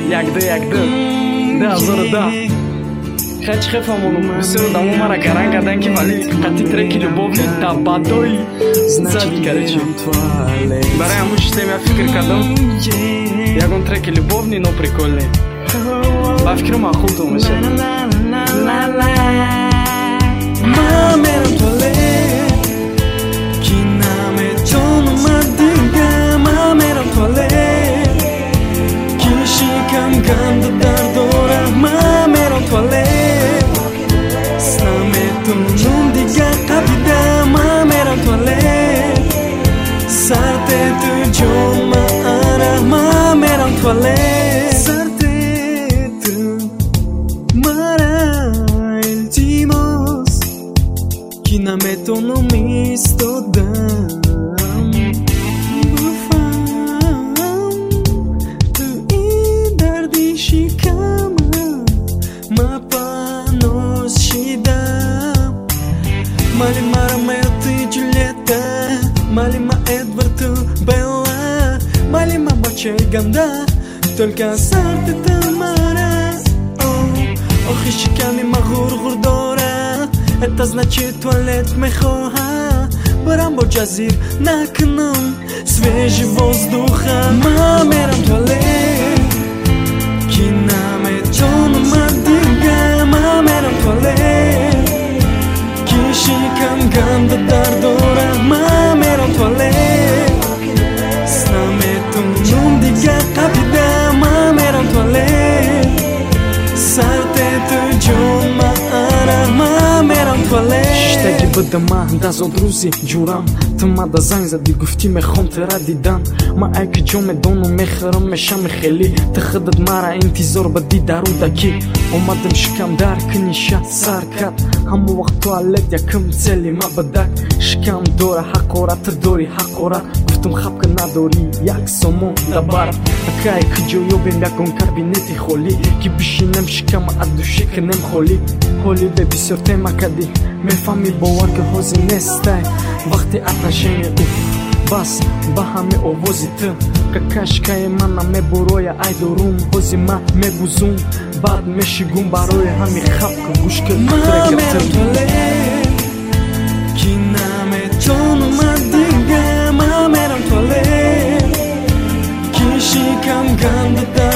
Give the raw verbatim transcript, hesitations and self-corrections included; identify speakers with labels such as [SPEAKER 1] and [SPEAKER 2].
[SPEAKER 1] Ягда, ягда, да, зора, да. Хач хефамону, все дамо мара гаранга данки вали кати треки любовни табадой. Зади короче. Барай амуч тем я фикр кардам. Ягон треки любовни, но прикольные. Ба фикру махул то меша.
[SPEAKER 2] Мамерам твале ки наме ҷонума дига мамерам твале ки шикам ганда дардора мамерам твале снаметунум дига қабида мамерам твале сартету ҷонма ара мамерам твале Nameto misto dam bufam tu idardi shikama mapanos shida malima Romeo tu Julieta malima Edward tu Bella malima Boche Ganda только сарте тамара охи шиками мағур ғурдора Это значит туалет мехоха Барам бо джазир накнам свежий воздуха Мамерам туалет ки наме ҷонума дига Мамерам туалет ки шикам ганда дардора Мамерам туалет снаметунум дига қабида Мамерам туалет сартету ҷонма ара мамерам туалет штаги бадама дазод рӯзи ҷурам ту мада занг зади гуфтӣ мехом тара дидан ма айки ҷо медону мехӯрам мешами хелӣ ти худат мара интизор ба дидарудакӣ омадам шикам дар книша сар кард ҳамо вақт туалет якм цели ма бадак шикам дора ҳақорат ту дори ҳақорат гуфтам хабка надори як сомон дабар акай ки ҷо ёбем ягон кабинети холӣ ки бишинем шикама аз души кунем холӣ ҳоли бе бисёр тема кардӣ мефаҳмӣ бовар ки ҳозир нестай вақти отношения уф бас ба ҳаме овози ту какашкаи мана мебороя айдорум ҳозир ма мебузум баъд мешигум барои ҳами хабка гӯш кир
[SPEAKER 1] Мамерам
[SPEAKER 2] туалет ки наме ҷонума дига Мамерам туалет ки шикам ганда